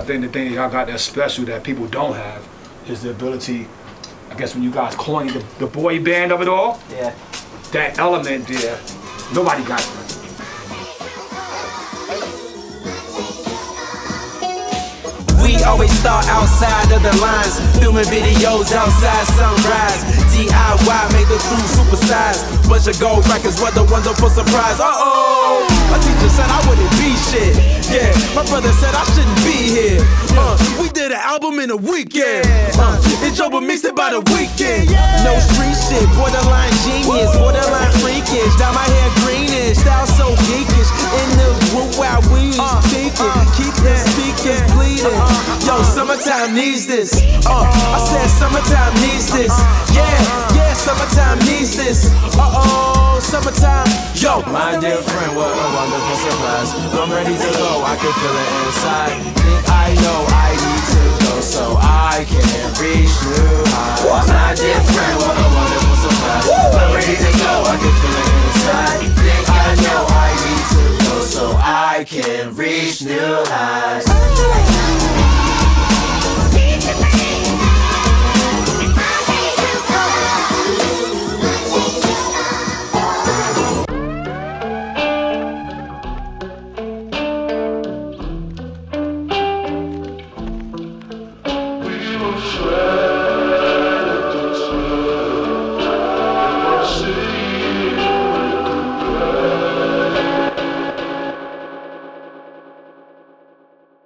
think the thing that y'all got that's special that people don't have is the ability, I guess when you guys coined the boy band of it all, that element there, nobody got it. We always start outside of the lines, filming videos outside sunrise. DIY made the crew supersize. Bunch of gold records, what a wonderful surprise. Uh-oh, my teacher said I wouldn't be shit. Yeah, my brother said I shouldn't be here. We did an album in a weekend. And Joe mixed it by the weekend. No street shit, borderline genius, borderline freakish. Dye my hair greenish, style so geekish. In the group while we speaking, keep the speakers bleeding. Yo, summertime needs this. I said summertime needs this. Yeah, summertime needs this. Uh-oh, summertime. Yo, my dear friend, what a wonderful surprise. I'm ready to go, I can feel it inside. Think I know I need to go so I can reach new heights. My dear friend, what a wonderful surprise. I'm ready to go, I can feel it inside. Think I know I need to go so I can reach new heights.